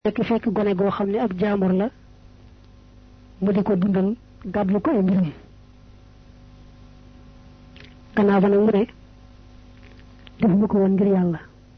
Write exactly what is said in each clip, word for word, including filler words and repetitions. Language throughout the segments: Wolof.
fekk fekk gone goo xam ne ab jaamur la mu di ko dundal gàddu ko ay mbirum gannaaw ba nag mu ne defuma ko woon ngir yàlla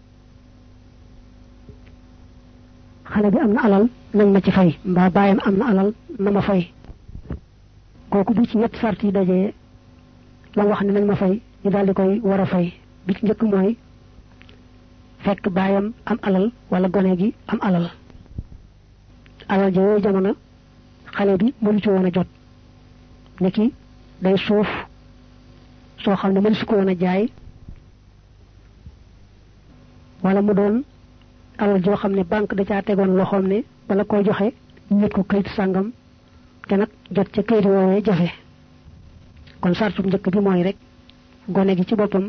xale bi am na alal nañ ma ci fay mbaa baayam am na alal na ma fay kooku bu ci ñett sart yi dajee la wax ne nañ ma fay ñu daal di koy war a fay bi ci njëkk mooy fekk baayam am alal wala gone gi am alal alal ja yooyu jamono xale bi mënu ci woon a jot niki day suuf soo xam ne mënu si ko woon a jaay wala mu doon alal joo xam ne banque da caa tegoon loxoom ne bala koy joxe ñet ko kayit sàngam te nag jot ca kayit woowee jafe kon sartu njëkk bi mooy rek gone gi ci boppam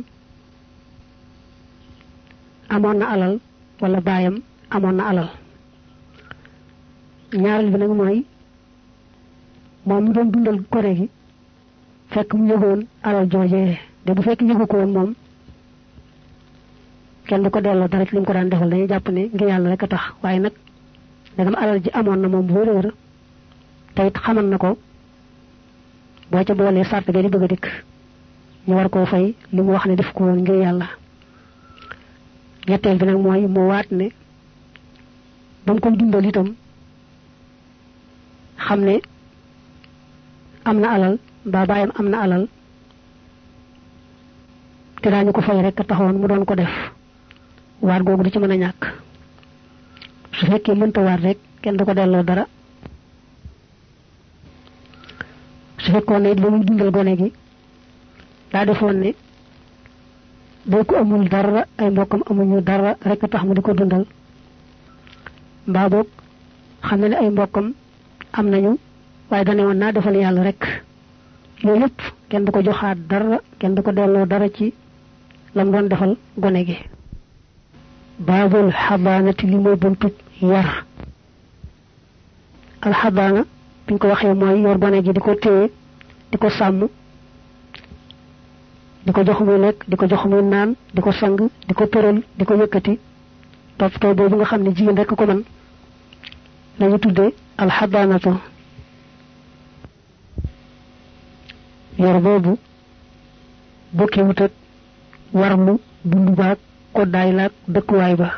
amoon na alal wala baayam amoon na alal ñaareel bi nag mooy moom mu doon dundal gone gi fekk mu yëgoon alal joojee de bu fekk yëgu ko woon moom kenn du ko delloo dara ci li mu ko daan defal dañuy jàpp ne ngir yàlla rek a tax waaye nag dagam alal ji amoon na moom bu wér-wér te it xamal na ko boo ca boolee sart ga di bëgg a dikk ñu war koo fay li mu wax ne def ko woon ngir yàlla ñetteel bi nag mooy mu waat ne ba mu koy dundal itam xam ne am na alal mbaa baayam am na alal te daañu ko fay rek a taxoon mu doon ko def waat googu du ci mën a ñàkk su fekkee mënta waat rek kenn du ko delloo dara su fekkoon ne it ba muy dundal gone gi daa defoon ne boo ko amul dara ay mbokkam amuñu dara rek a tax mu di ko dundal mbaa boog xam na ne ay mbokkam am nañu waaye dane woon naa defal yàlla rek yooyu yëpp kenn du ko joxaat dara kenn du ko delloo dara ci lam doon defal gone gi baabul xabaanati li mooy buntu yar alxabaana biñ ko waxee mooy yor gone gi di ko téye di ko sàmm di ko jox muy lekk di ko jox muy naan di ko sang di ko tëral di ko yëkkati toppatoo boobu nga xam ne jigéen rek ko mën lañu tuddee alxabaanatu yor boobu bokkee wut ak warlu dundu baag koddaay laag dëkkuwaay ba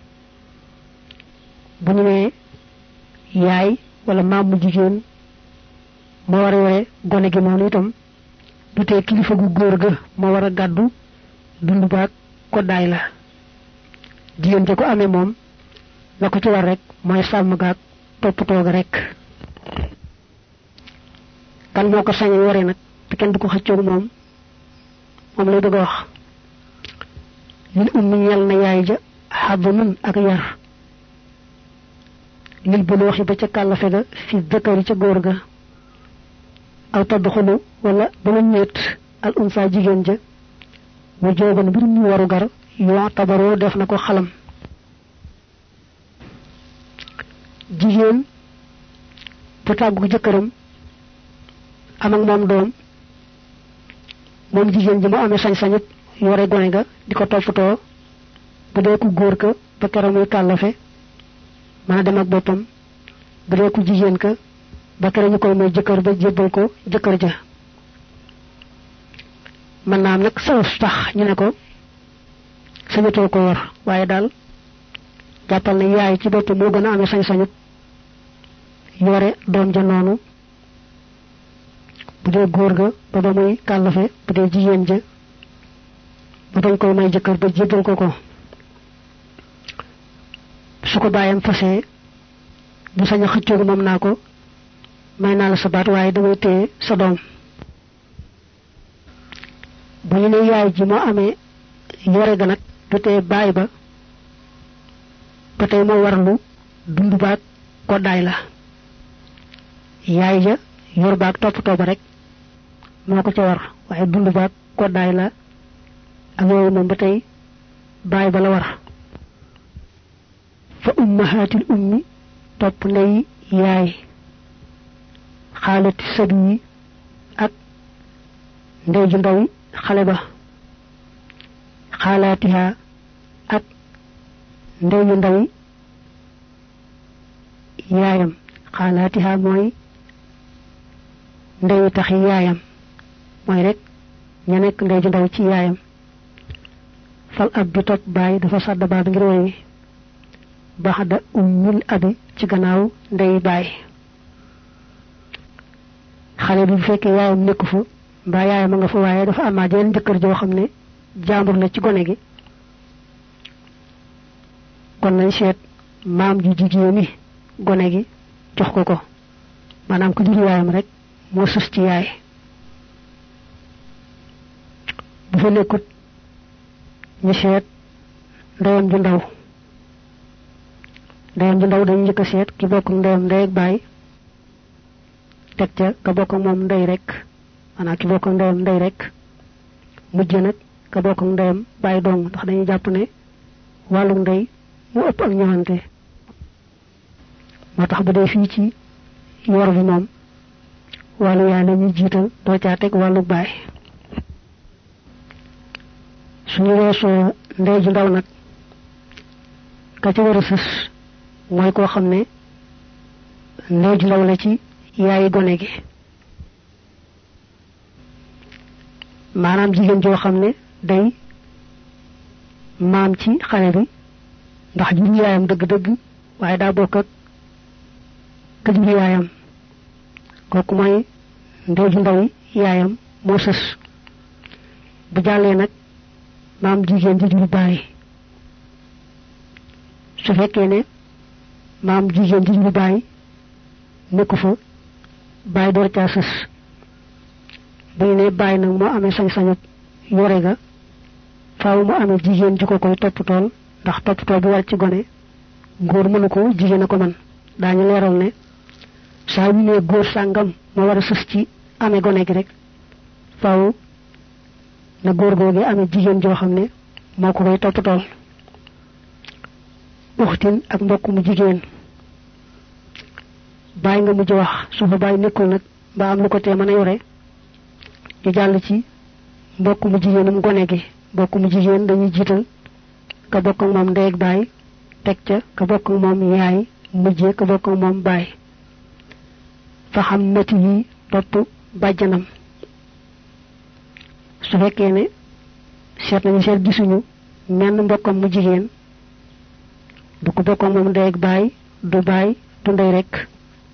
bu ñu nee yaay wala maam mu jigéen moo war a yore gone gi noonu itam du tee kilifa gu góor ga moo war a gàddu dundu baag koddaay la jigéen ja ko amee moom la ko ci war rek mooy sàmm gaag toppatoo ga rek kan moo ko sañ yore nag te kenn du ko xëccoog moom moom lay bëgg a wax lil ummi ñel na yaay ja xabanun ak yar lil bu waxi ba ca kàllafe ga fi dëkkari ca góor ga aw tadduxulu wala ba mu ñeet al unsa jigéen ja wa jooban mbir mu waru gar yoo tabaroo def na ko xalam jigéen bu tàggu jëkkëram am ak moom doom moom jigéen ji mu amee sañ-sañut yore gone ga di ko toppatoo bu dee ku góor ka ba keroog muy kàllafe mën a dem ak boppam bu dee ku jigéen ka ba keroog ñu koy may jëkkër ba jébbal ko jëkkër ja mën naa am nag sabab tax ñu ne ko sañatoo ko yor waaye daal jàppal ne yaay ci boppam moo gën a amee sañ-sañut yore doom ja noonu bu dee góor ga ba ba muy kàllafe bu dee jigéen ja ba dañ koy may jëkkër ba jébbal ko ko su ko bàyyam fasee du sañ a xëccoogu moom naa ko may naa la sa baat waaye damay téye sa doom bu ñu ne yaay ji moo amee yore ga nag du tee baay ba ba tey moo warlu dund baag koddaay la yaay ja yor baag toppatoo ba rek moo ko ca war waaye dund baag koddaay la ak yooyu moom ba tey baay ba la war fa ummahaatil ummi topp ndey yaay xaalati sadu yi ak ndey ju ndaw xale ba xaalaatiha ak ndey ju ndaw yaayam xalaatiha mooy ndeyu taxi yaayam mooy rek ña nekk ndey ju ndaw ci yaayam fal ab bi topp baay dafa sàdd baa bi ngir woy baxda ummil abi ci gannaaw ndey baay xale bi bu fekkee yaayam nekku fa mbaa yaayam a nga fa waaye dafa amaat yeneen jëkkër joo xam ne jaambur la ci gone gi kon nañ seet maam ju jigéeni gone gi jox ko ko maanaam ko jur yaayam rek moo sus ci yaay bu fa nekkut ñu seet ndeyam ju ndaw ndeyam ju ndaw dañu njëkk a seet ki bokk ndeyam ndey ak baay teg ca ka bokk moom ndey rek maanaam ki bokk ndeyam ndey rek mujj nag ka bokk ndeyam baay dong ndax dañuy jàpp ne wàllu ndey mu ëpp ak ñëwante moo tax bu dee fii ci yor bi moom wàllu yaay la ñuy jiital doo caa teg wàllu baay suñu weesoo ndey ju ndaw nag ka ci war a sës mooy koo xam ne ndey ju ndaw la ci yaayi gone gi maanaam jigéen joo xam ne day maam ci xale bi ndax jur yaayam dëgg-dëgg waaye daa bokk ak ka jur yaayam kooku mooy ndey ju ndaw yaayam moo sës bu jàllee nag maam jigéen ji jur baay su fekkee ne maam jigéen ji jur baay nekku fa baay door caa sës bu ñu ne baay nag moo amee sañ-sañu yore ga faaw mu amee jigéen ju ko koy toppatool ndax toppatoo bi war ci gone góor mënu ko jigéen a ko man daañu leeral ne saa ñu ne góor sàngam moo war a sës ci amee gone gi rek faaw na góor googee amee jigéen joo xam ne moo ko koy toppatool uxtin ak mbokk mu jigéen bàyyi nga mujj wax su fa bàyyi nekkul nag ba am lu ko tee mën a yore ñu jàll ci mbokk mu jigéenum gone gi mbokk mu jigéen dañuy jiital ka bokk ak moom ndey ak baay teg ca ka bokk ak moom yaay mujjee ka bokk ak moom baay fa xam mati yi topp bàjjanam su fekkee ne seet nañu seet gisuñu menn mbokkam mu jigéen du ko bokk ak moom ndey ak baay du baay du ndey rek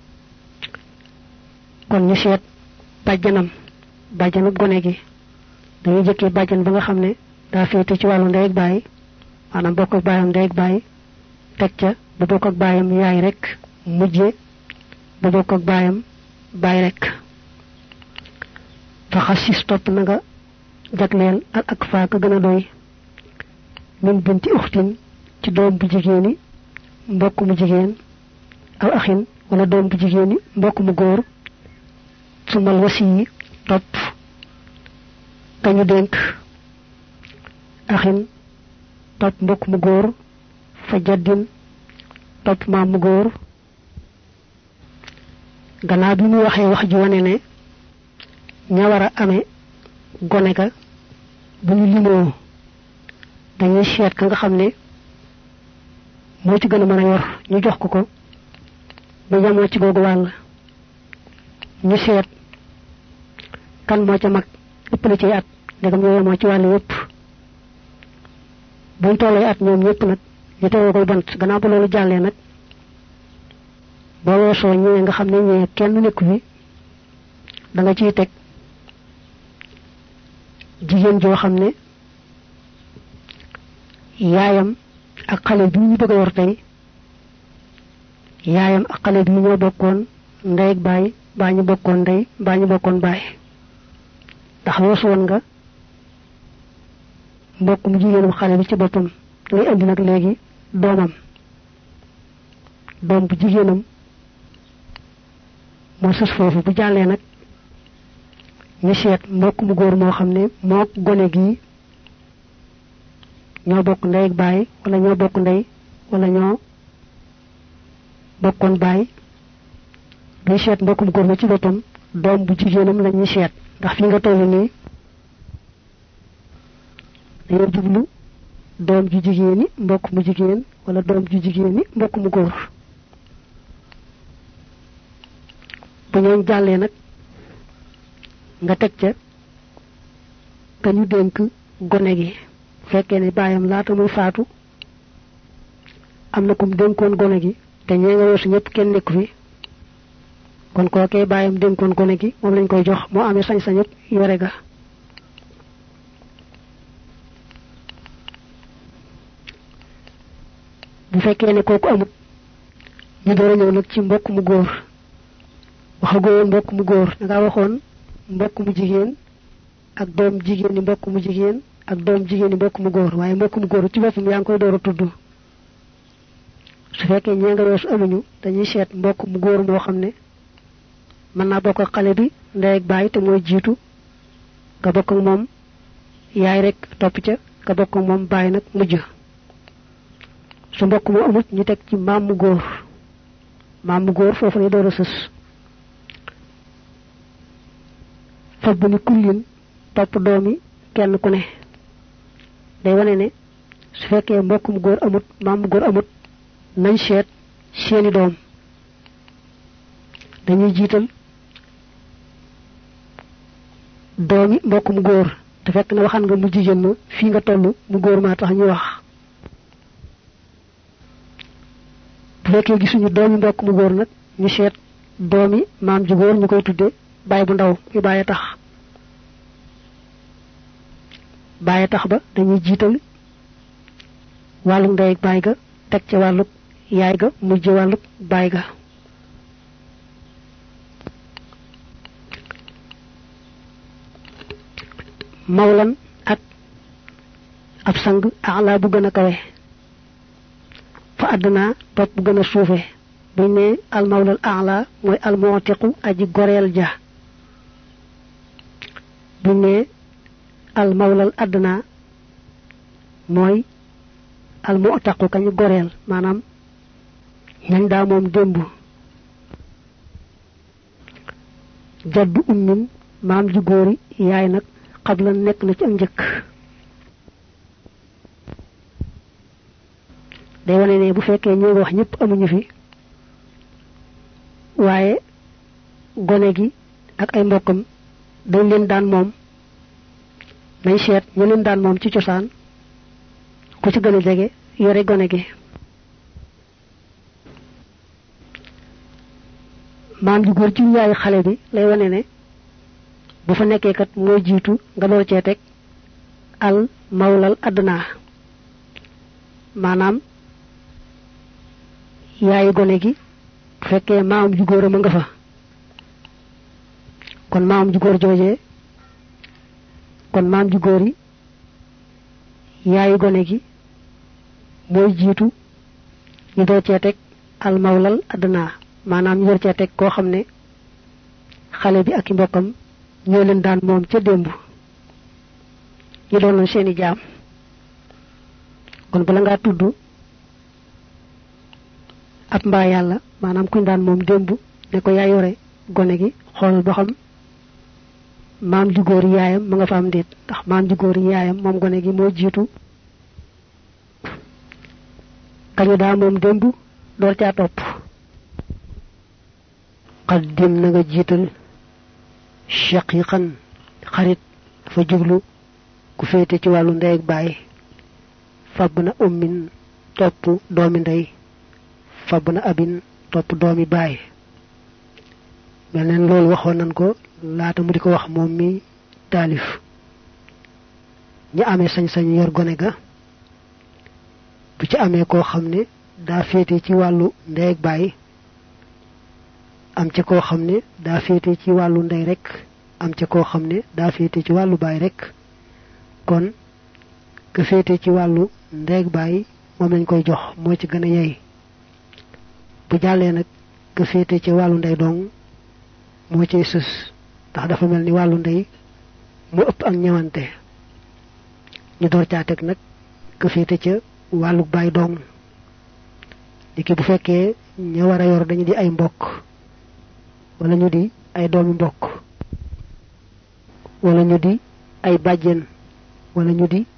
kon ñu seet bàjjanam bàjjanub gone gi dañuy jëkkee bàjjan ba nga xam ne daa féete ci wàllu ndey ak baay maanaam bokk ak baayam ndey ak baay teg ca bu bokk ak baayam yaay rek mujje bu bokk ak baayam baay rek fa xasis topp na nga jagleel ak ak faaka gën a doy min binti uxtin ci doom bu jigéeni mbokk mu jigéen aw axin wala doom bu jigéeni mbokk mu góor sumal wasi yi topp kañu dénk axin topp mbokk mu góor fa jaddin topp maam mu góor gannaaw bi mu waxee wax ji wane ne ña war a amee gone ka bu ñu limoo dañuy seet ka nga xam ne moo ci gën a mën a yor ñu jox ko ko ba yamoo ci googu wàll ñu seet kan moo ca mag ëpp la ci at ndegam ñoo yemoo ci wàll yépp buñ tollee at ñoom ñëpp nag ñu tegoo koy bant gannaaw ba loolu jàllee nag boo weesoo ñëwee nga xam ne ñëwee kenn nekku fi da nga ciy teg jigéen joo xam ne yaayam ak xale bi ñu bëgg a yor tey yaayam ak xale bi ñoo bokkoon ndey ak baay baa ñu bokkoon ndey baa ñu bokkoon baay ndax weesu woon nga mbokk mu jigéenum xale bi ci boppam ngay indi nag léegi doomam doom bu jigéenam moo sës foofu bu jàllee nag ñu seet mbokk mu góor moo xam ne moo gone gi ñoo bokk ndey ak baay wala ñoo bokk ndey wala ñoo bokkoon baay duñ seet mbokk mu góor ma ci boppam doom bu jigéenam la ñuy seet ndax fi nga toll nii dañoo jublu doom ju jigéeni mbokk mu jigéen wala doom ju jigéeni mbokk mu góor bu ñoon jàllee nag nga teg ca ka ñu dénk gone gi fekkee ne baayam laata muy faatu am na kum dénkoon gone gi te ñee nga weesu ñëpp kenn nekku fi kon kookee baayam dénkoon gone gi moom lañ koy jox moo amee sañ-sañu yore ga bu fekkee ne kooku amut ñu door a ñëw nag ci mbokk mu góor waxagoo mbokk mu góor da ngaa waxoon mbokk mu jigéen ak doom jigéen ni mbokk mu jigéen ak doom jigéen ni mbokk mu góor waaye mbokk mu góor ci boppam yaa ngi koy door a tudd su fekkee ñee nga weesu amuñu dañuy seet mbokk mu góor moo xam ne mën naa bokk ak xale bi ndey ak baay te mooy jiitu ka bokk ak moom yaay rek topp ca ka bokk ak moom baay nag mujj su mbokk mu amut ñu teg ci maam mu góor maam mu góor foofu lay door a sës fab bu ni kullin topp doomi kenn ku ne day wane ne su fekkee mbokk mu góor amut maam mu góor amut nañ seet seeni doom dañuy jiital doomi mbokk mu góor te fekk na waxan nga mu jigéen ma fii nga toll mu góor maa tax ñu wax bu fekkee gisuñu doomi mbokk mu góor nag ñu seet doomi maam ju góor ñu koy tudde baay bu ndaw yu bàyyi tax bàyyi tax ba dañuy jiital wàllu ndey ak baay ga teg ca wàllu yaay ga mujj wàllu baay ga mawlan ak ab sang ala bu gën a kawe fa àdduna topp bu gën a suufe buñ ne al mawlal ala mooy al mootiqu aji goreel ja buñ ne al mawlal àdduna mooy al mu'taqu kañu goreel maanaam ñañ daa moom démb jaddu ummin maam ju góori yaay nag xabla nekk na ci am njëkk day wane ne bu fekkee ñoo nga wax ñëpp amuñu fi waaye gone gi ak ay mbokkam dañ leen daan moom nañ seet ñu leen daan moom ci cosaan ku ci gën a jege yore gone gi maam ju góor ci yaayu xale bi lay wane ne bu fa nekkee kat mooy jiitu nga door cee teg al mawlal adna maanaam yaayu gone gi bu fekkee maam ju góor a ma nga fa kon maam ju góor joojee kon maam ju góor yi yaayu gone gi mooy jiitu ñu door cee teg al mawlal adna maanaam ñu door cee teg koo xam ne xale bi ak i mbokkam ñoo leen daan moom ca démb ñu doon seeni jaam kon bala ngaa tudd ab mbaa yàlla maanaam kuñ daan moom démb ne ko yaa yore gone gi xoolal ba xam maam ju góor yaayam ma nga fa am déet ndax maam ju góor yaayam moom gone gi moo jiitu kañu daa moom démb door caa topp xaddim na nga jiital shaqiqan xarit fa jublu ku féete ci wàllu ndey ak baay fab na ummin topp doomi ndey fab na abin topp doomi baay mel neen loolu waxoon nañ ko laata mu di ko wax moom mi taalif ñi amee sañ-sañ yor gone ga bu ci amee koo xam ne daa féete ci wàllu ndey ak baay am ca koo xam ne daa féete ci wàllu ndey rek am ca koo xam ne daa féete ci wàllu baay rek kon ka féete ci wàllu ndey ak baay moom lañ koy jox moo ci gën a yey bu jàllee nag ka féete ci wàllu ndey dong moo cay sës ndax dafa mel ni wàllu ndey mu ëpp ak ñëwante ñu door caa teg nag ka féete ca wàllu baay dong niki bu fekkee ña war a yor dañu di ay mbokk wala ñu di ay doomi mbokk wala ñu di ay bàjjen wala ñu di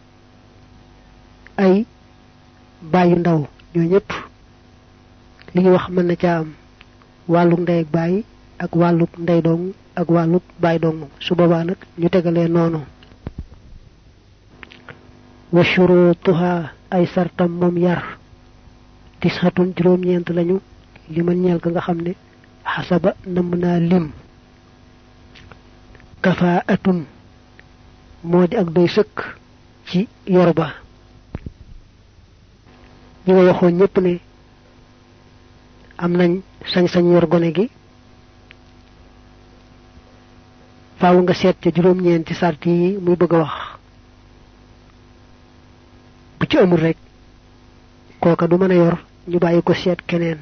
ay bàyyu ndaw ñoo ñëpp li ñu wax mën na ca am wàllu ndey ak baay ak wàlluk ndey dong ak wàlluk baay dong su boobaa nag ñu tegalee noonu wa shurutuha ay sartam moom yar tishatun juróom-ñeent lañu li man ñeel ka nga xam ne xasaba namm naa lim kafaatun moo di ak doy sëkk ci yor ba ñi nga waxoon ñépp ne am nañ sañ-sañ yor gone gi faaw nga seet ca juróom-ñeent ci sart yi muy bëgg a wax bu ci amul rek kooka du mën a yor ñu bàyyi ko seet keneen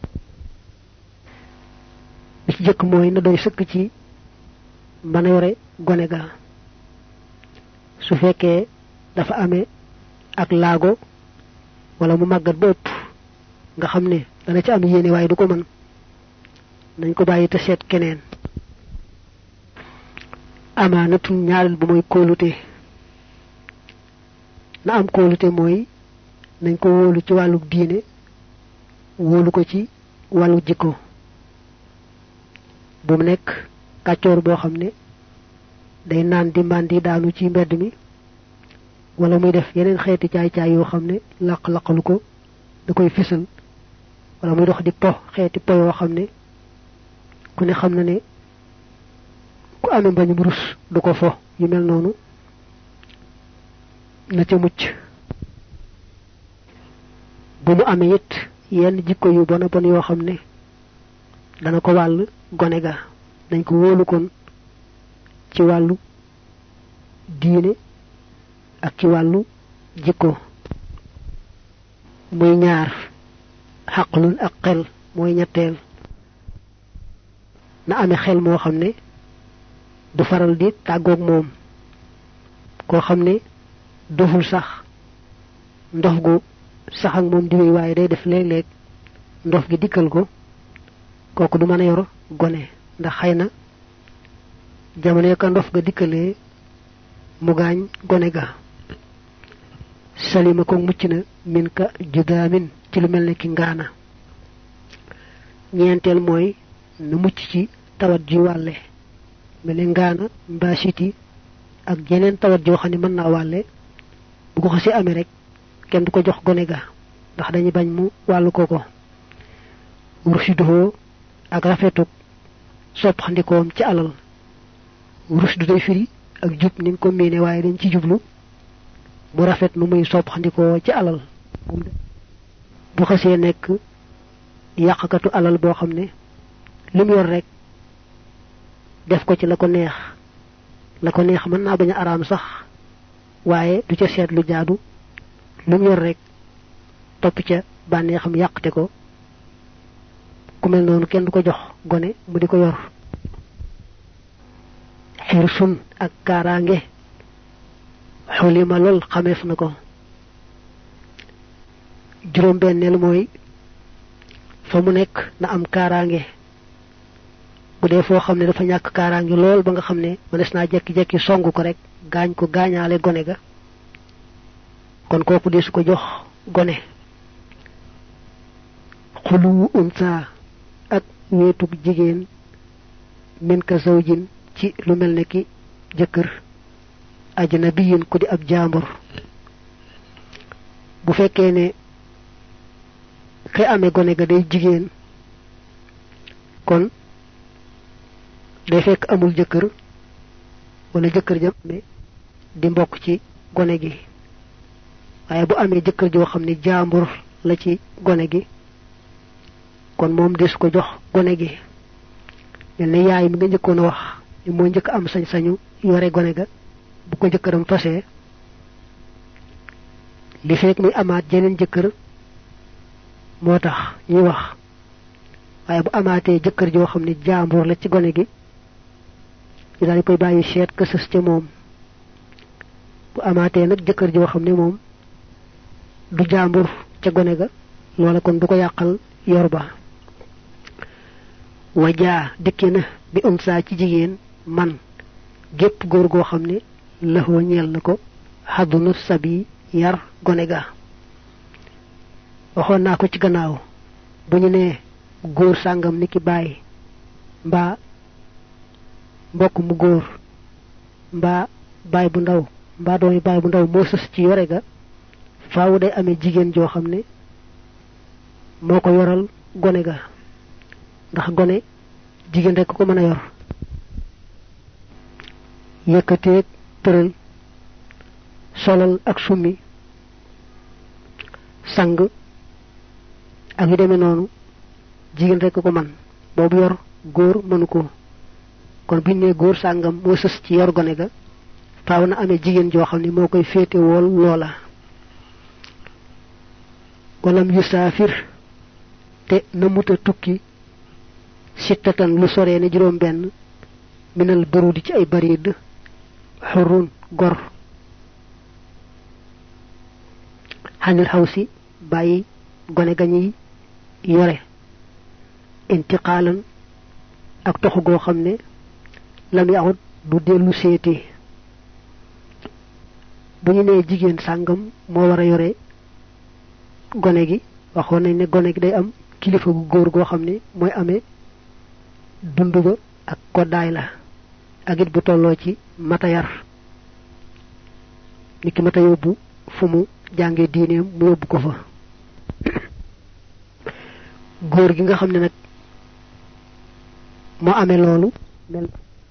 bi ci jëkk mooy na doy sëkk ci mën a yore gone ga su fekkee dafa amee ak laago wala mu màggat ba ëpp nga xam ne dana ci am yéene waaye du ko mën nañ ko bàyyi te seet keneen amaanatun ñaareel bu mooy kóolute na am kóolute mooy nañ ko wóolu ci wàllu diine wóolu ko ci wàllu jikko bu mu nekk kàccoor boo xam ne day naan di màndi daanu ci mbedd mi wala muy def yeneen xeeti caay-caay yoo xam ne laq-laqalu ko da koy fisal wala muy dox di po xeeti po yoo xam ne ku ne xam na ne ku amee mbañum rus du ko fo yu mel noonu na ca mucc bu mu amee it yenn jikko yu bon a bon yoo xam ne dana ko wàll gone ga dañ ko wóolu kon ci wàllu diine ak ci wàllu jikko muy ñaar xaqlun ak xel mooy ñetteel na amee xel moo xam ne du faral di tàggoog moom koo xam ne doful sax ndof gu sax ak moom di wéy waaye day def léeg-léeg ndof gi dikkal ko kooku du mën a yor gone ndax xëy na jamono ka ndof ga dikkalee mu gaañ gone ga salima ko mucc na min ka judaamin ci lu mel ne ki ngaana ñeenteel mooy na mucc ci tawat ji wàlle mel ne ngaana mbaa siti ak yeneen tawat joo xam ne mën naa wàlle bu ko xasee amee rek kenn du ko jox gone ga ndax dañuy bañ mu wàllu ko ko rushiduhoo ak rafetuk soppandikoom ci alal rushdu day firi ak jub ni nga ko miine waaye dañ ci jublu mu rafet nu muy soppandikoo ci alal bu xasee nekk yàqkatu alal boo xam ne lu mu yor rek def ko ci la ko neex la ko neex mën naa bañ a araam sax waaye du ca seet lu jaadu lu mu yor rek topp ca bànneexam yàqte ko ku mel noonu kenn du ko jox gone mu di ko yor xirsun ak kaaraange xulima lool xameef na ko juróom benneel mooy fa mu nekk na am kaaraange bu dee foo xam ne dafa ñàkk kaaraange lool ba nga xam ne mënees naa jekki-jekki song ko rek gaañ ko gaañaale gone ga kon kooku dee su ko jox gone xuluwu unsa ak wéetug jigéen min ka zawjin ci lu mel ne ki jëkkër ajnabiyin ku di ab jaambur bu fekkee ne kay amee gone ga day jigéen kon day fekk amul jëkkër wala jëkkër jam amee di mbokk ci gone gi waaye bu amee jëkkër joo xam ne jaambur la ci gone gi kon moom des ko jox gone gi mel ne yaay mi nga njëkkoon a wax ni moo njëkk am sañ-sañu yore gone ga bu ko jëkkëram fasee li fekk muy amaat jeneen jëkkër moo tax ñuy wax waaye bu amaatee jëkkër joo xam ne jaambur la ci gone gi ñu daal di koy bàyyi seet ka sës ca moom bu amaatee nag jëkkër joo xam ne moom du jaambur ca gone ga loola kon du ko yàqal yor ba wajaa dikki na bi unsa ci jigéen man gépp góor goo xam ne lëxoo ñeel na ko xaddunu sabi yar gone ga waxoon naa ko ci gannaaw bu ñu nee góor sàngam ni ki bàyyi mbaa mbokk mu góor mbaa baay bu ndaw mbaa doomi baay bu ndaw moo sës ci yore ga faawu day amee jigéen joo xam ne moo ko yoral gone ga ndax gone jigéen rek ko mën a yor yëkkateeg tëral solal ak summi sang ak yu demee noonu jigéen rek ko man boobu yor góor mënu ko kon biñ ne góor sàngam moo sës ci yor gone ga faaw na amee jigéen joo xam ne moo koy féete wool loola walam yusaafir te na muta tukki sittatan lu soree ne juróom benn minal barudi ci ay barid xurun gor xanil xawsi bàyyi gone ga ñuy yore intiqaalan ak toxu goo xam ne lam yaxut du dellu seeti bu ñu nee jigéen sàngam moo war a yore gone gi waxoon nañ ne gone gi day am kilifa gu góor goo xam ne mooy amee dund ba ak koddaay la ak it bu tolloo ci mata yar nit ki mata yóbbu fu mu jàngee diineem mu yóbbu ko fa góor gi nga xam ne nag moo amee loolu mel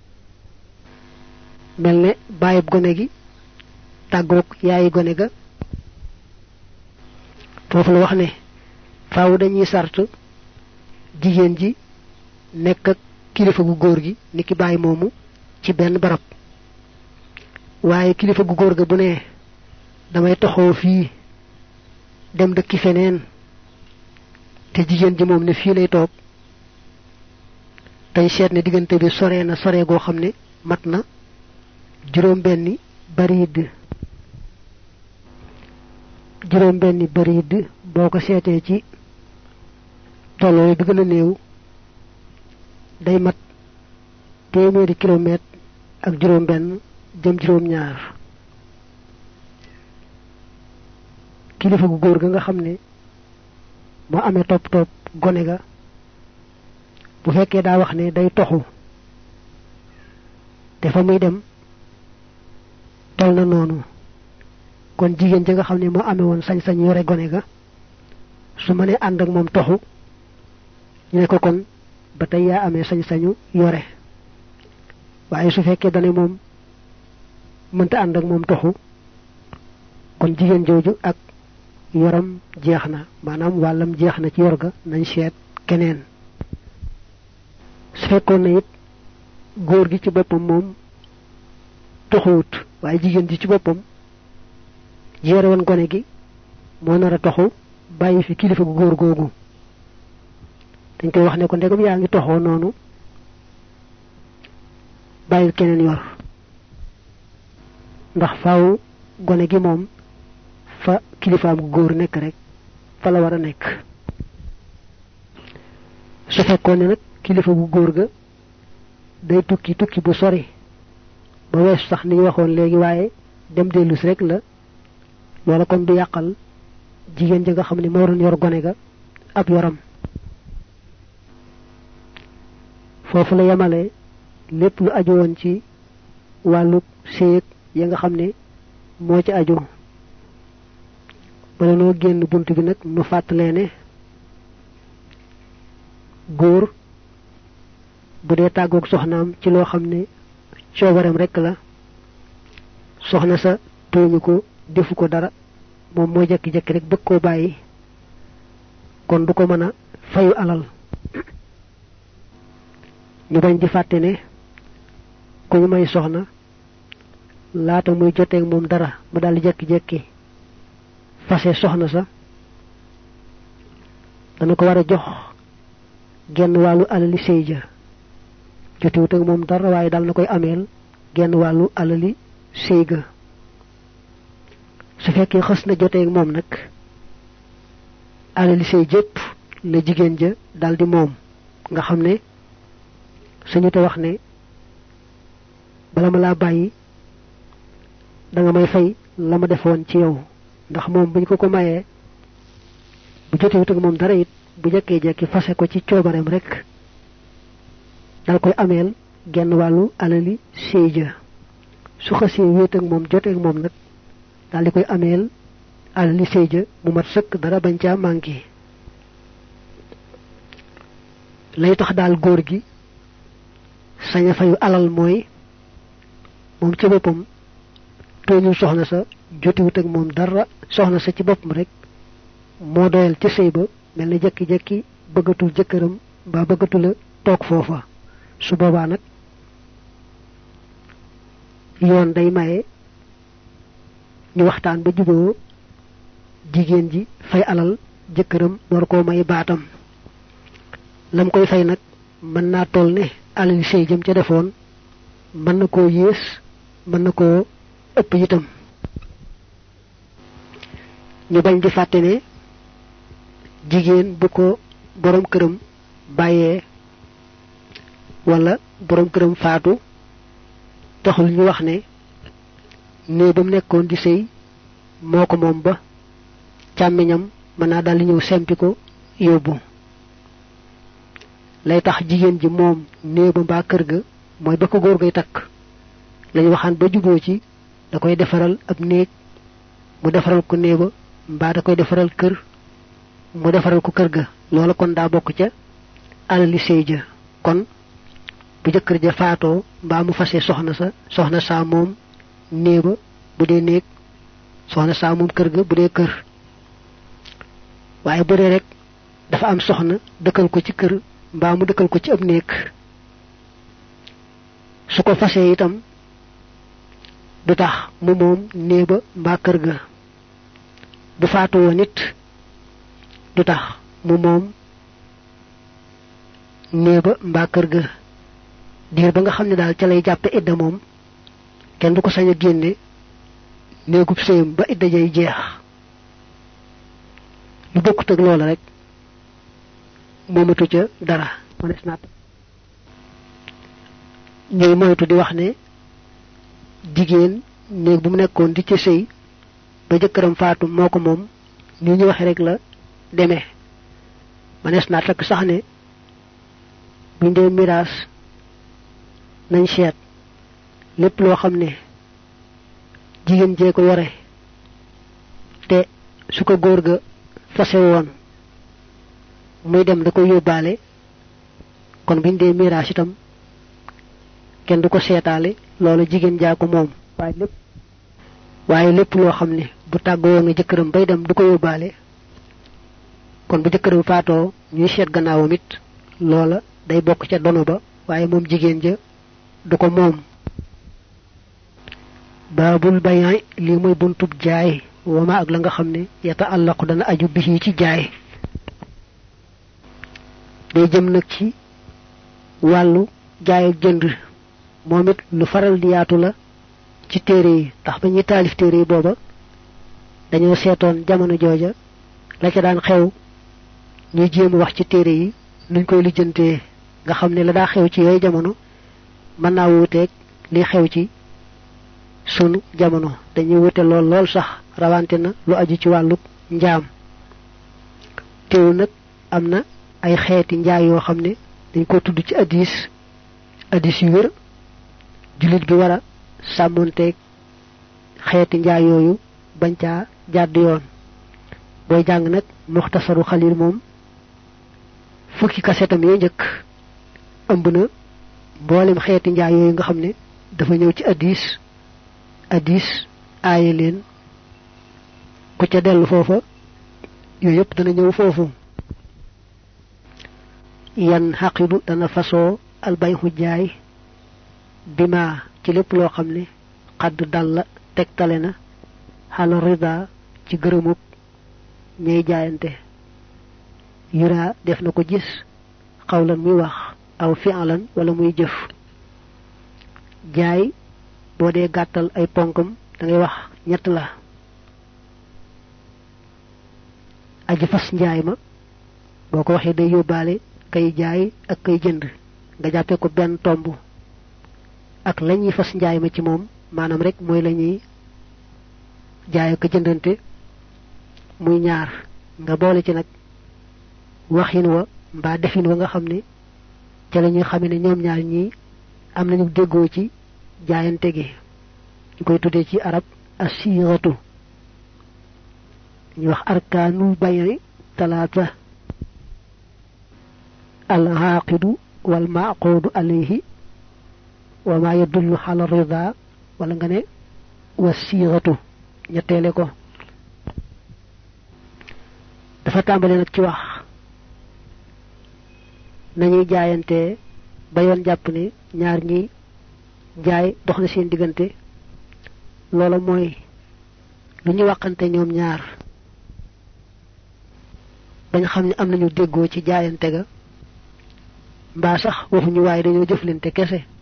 mel ne bàyyib gone gi tàggoog yaayi gone ga foofu la wax ne faaw dañuy sart jigéen ji nekk ak kilifa gu góor gi niki bàyyi moomu ci benn barab waaye kilifa gu góor ga bu ne damay toxoo fii dem dëkki feneen te jigéen ji moom ne fii lay toog tey seet ne diggante bi sore na sore goo xam ne mat na juróom benni bariid juróom benni bariid boo ko seetee ci tolloo bi gën a néew day mat téeméeri kilomètre ak juróom benn jëm juróom ñaar kilifa gu góor ga nga xam ne moo amee topp topp gone ga bu fekkee daa wax ne day toxu te fa muy dem tol na noonu kon jigéen ja nga xam ne moo amee woon sañ-sañ yore gone ga su ma nee ànd ak moom toxu ñu ne ko kon ba tey yaa amee sañ-sañu yore waaye su fekkee dane moom mënta ànd ak moom toxu kon jigéen jooju ak yoram jeex na maanaam wàllam jeex na ci yor ga nañ seet keneen su fekkoon na it góor gi ci boppam moom toxuwut waaye jigéen ji ci boppam yore woon gone gi moo nar a toxu bàyyi fi kilifa gu góor googu dañ koy wax ne ko ndegam yaa ngi toxoo noonu bàyyil keneen yor ndax faaw gone gi moom fa kilifaam gu góor nekk rek fa la war a nekk su fekkoon ne nag kilifa gu góor ga day tukki tukki bu sori ba weesu sax ni ñu waxoon léegi waaye dem dellus rek la loola kon du yàqal jigéen ja nga xam ne moo doon yor gone ga ab yoram foofu la yemale lépp lu aju woon ci wàllu séeg ya nga xam ne moo ci aju bala noo génn bunt bi nag nu fàttalee ne góor bu dee tàggoog soxnaam ci loo xam ne coobareem rekk la soxna sa tooñu ko defu ko dara moom moo jekki-jekki rek bëgg koo bàyyi kon du ko mën a fayu alal ñu bañ di fàtte ne ku ñu may soxna laata muy joteeg moom dara mu daldi jekki-jekki fase soxna sa dana ko war a jox genn wàllu alali sëy ja jotewut ak moom dara waaye dal na koy ameel genn wàllu alali sëy ga su fekkee xës na joteeg moom nag alali sëy jëpp la jigéen ja daldi moom nga xam ne suñu te wax ne bala ma laa bàyyi da nga may fay la ma defoon ci yow ndax moom buñ ko ko mayee bu jotewut ak moom dara it bu jekkee jekki fase ko ci coobareem rek dal koy ameel genn wàllu alali sëy ja su xasee wéet ak moom joteeg moom nag dal di koy ameel alali sëy ja mu mat sëkk dara bañ caa manqué lay tax daal góor gi saña fayu alal mooy moom ci boppam tooñul soxna sa jotiwut ak moom dara soxna sa ci boppam rek moo doyal ci sëy ba mel ni jekki-jekki bëggatul jëkkëram mbaa bëggatula toog foofa su boobaa nag yoon day maye ñu waxtaan ba juboo jigéen ji fay alal jëkkëram door koo may baatam lam koy fay nag mën naa toll ne alal sëy jëm ca defoon mën na koo yées mën na koo ëpp itam ñu bañ di fàtte ne jigéen bu ko borom këram bàyyee wala borom këram faatu taxul ñu wax ne ne bam nekkoon di sëy moo ko moom ba càmmiñam mën naa daldi ñëw sempi ko yóbbu lay tax jigéen ji moom néeg ba mbaa kër ga mooy ba ko góor gay takk lañu waxaan ba juboo ci da koy defaral ab néeg mu defaral ko néeg ba mbaa da koy defaral kër mu defaral ko kër ga loola kon daa bokk ca alali sëy ja kon bu jëkkër ja faatoo mbaa mu fase soxna sa soxna saa moom néeg ba bu dee néeg soxna saa moom kër ga bu dee kër waaye bu dee rek dafa am soxna dëkkal ko ci kër mbaa mu dëkkal ko ci ab néeg su ko fasee itam du tax mu moom néeg ba mbaa kër ga bu faatu woon it du tax mu moom néeg ba mbaa kër ga diir ba nga xam ne daal ca lay jàppe idda moom kenn du ko sañ a génne néegub sëyam ba idda jay jeex lu bokkut ak loola rek moomatu ca dara manes naat ñuy moytu di wax ne jigéen néeg bu mu nekkoon di ca sëy ba jëkkëram faatu moo ko moom ni ñu waxe rek la demee manes naa takk sax ne buñ dee miraas nañ seet lépp loo xam ne jigéen jee ko yore te su ko góor ga fase woon muy dem da ko yóbbaale kon buñ dee miraas itam kenn du ko seetaale loolu jigéen jaa ko moom waaye lépp waaye lépp loo xam ne bu tàggoo woon jëkkëram bay dem du ko yóbbaale kon bu jëkkëram faatoo ñuy seet gannaawam it loola day bokk ca dono ba waaye moom jigéen ja du ko moom baabul bayan lii mooy buntub jaay wama ak la nga xam ne yata àllaqu dana aju bi ci jaay day jëm nag ci wàllu jaay ak jënd moom it lu faral di yaatu la ci téere yi tax ba ñuy taalif téere yi booba dañoo seetoon jamono jooja la ca daan xew ñuy jéem wax ci téere yi nuñ koy lijjantee nga xam ne la daa xew ci yooyu jamono mën naa wuuteeg li xew ci sunu jamono dañuy wute lool lool sax rawante na lu aju ci wàllu njaam teewul nag am na ay xeeti njaay yoo xam ne dañ ko tudd ci hadis hadis yu wér jullit bi war a sàmmonteeg xeeti njaay yooyu bañ caa jàdd yoon booy jàng nag muxtasaru xalil moom fukki kasetam yee njëkk ëmb na mboolem xeeti njaay yooyu nga xam ne dafa ñëw ci hadis hadis aaye leen ku ca dellu foofa yooyu yëpp dana ñëw foofu yan xaqidu dana fasoo albayxu jaay bima ci lépp loo xam ne xadd dal la tegtale na xala rida ci gërëmub ñay jaayante yura def na ko gis xawlan muy wax aw fi'lan wala muy jëf jaay boo dee gàttal ay ponkam da ngay wax ñett la aji fas njaay ma boo ko waxee day yóbbaale kay jaay ak kay jënd nga jàppee ko benn tomb ak lañuy fas njaay ma ci moom maanaam rek mooy lañuy jaay ak jëndante muy ñaar nga boole ci nag waxin wa mbaa defin wa nga xam ne ca lañuy xamé ne ñoom ñaar ñi am nañu déggoo ci jaayante gi ñu koy tuddee ci arab asiratu ñu wax arkaanul bay'i talaata al aqidu wal maqudu alayhi wa ma yadullu ala rida wala nga ne wasiratu ñetteele ko dafa tàmbale nag ci wax nañuy jaayante ba yoon jàpp ne ñaar ñi jaay dox na seen diggante loola mooy lu ñu waxante ñoom ñaar bañ xam ne am nañu déggoo ci jaayante ga mbaa sax waxuñu waaye dañoo jëflante kese